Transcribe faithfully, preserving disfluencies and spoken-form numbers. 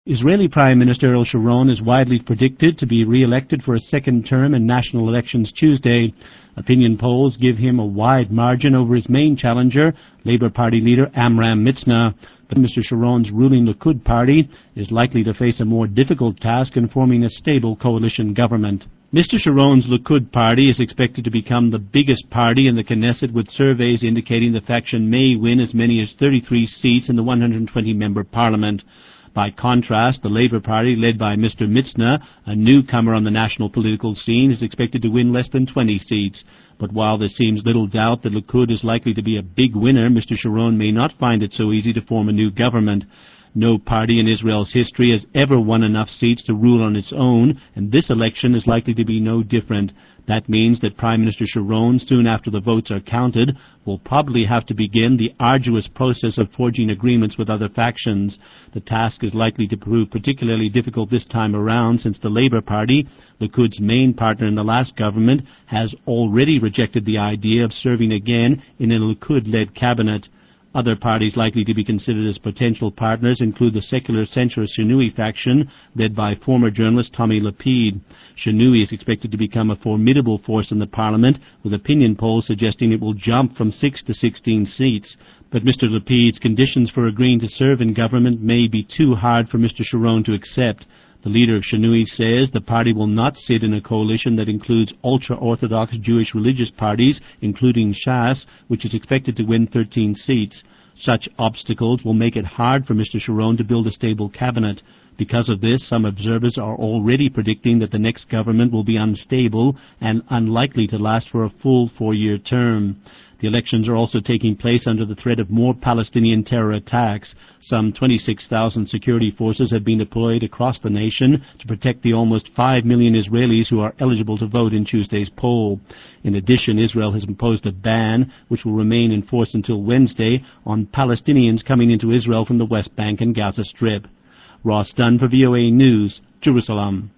Israeli Prime Minister Ariel Sharon is widely predicted to be re-elected for a second term in national elections Tuesday. Opinion polls give him a wide margin over his main challenger, Labour Party leader Amram Mitznah. But Mister Sharon's ruling Likud party is likely to face a more difficult task in forming a stable coalition government. Mister Sharon's Likud party is expected to become the biggest party in the Knesset, with surveys indicating the faction may win as many as thirty-three seats in the one hundred twenty member parliament. By contrast, the Labour Party, led by Mister Mitznah, a newcomer on the national political scene, is expected to win less than twenty seats. But while there seems little doubt that Likud is likely to be a big winner, Mister Sharon may not find it so easy to form a new government. No party in Israel's history has ever won enough seats to rule on its own, and this election is likely to be no different. That means that Prime Minister Sharon, soon after the votes are counted, will probably have to begin the arduous process of forging agreements with other factions. The task is likely to prove particularly difficult this time around, since the Labour Party, Likud's main partner in the last government, has already rejected the idea of serving again in a Likud-led cabinet. Other parties likely to be considered as potential partners include the secular centrist Shinui faction, led by former journalist Tommy Lapid. Shinui is expected to become a formidable force in the parliament, with opinion polls suggesting it will jump from six to sixteen seats. But Mister Lapid's conditions for agreeing to serve in government may be too hard for Mister Sharon to accept. The leader of Shinui says the party will not sit in a coalition that includes ultra-Orthodox Jewish religious parties, including Shas, which is expected to win thirteen seats. Such obstacles will make it hard for Mister Sharon to build a stable cabinet. Because of this, some observers are already predicting that the next government will be unstable and unlikely to last for a full four-year term. The elections are also taking place under the threat of more Palestinian terror attacks. Some twenty-six thousand security forces have been deployed across the nation to protect the almost five million Israelis who are eligible to vote in Tuesday's poll. In addition, Israel has imposed a ban, which will remain in force until Wednesday, on Palestinians coming into Israel from the West Bank and Gaza Strip. Ross Dunn for V O A News, Jerusalem.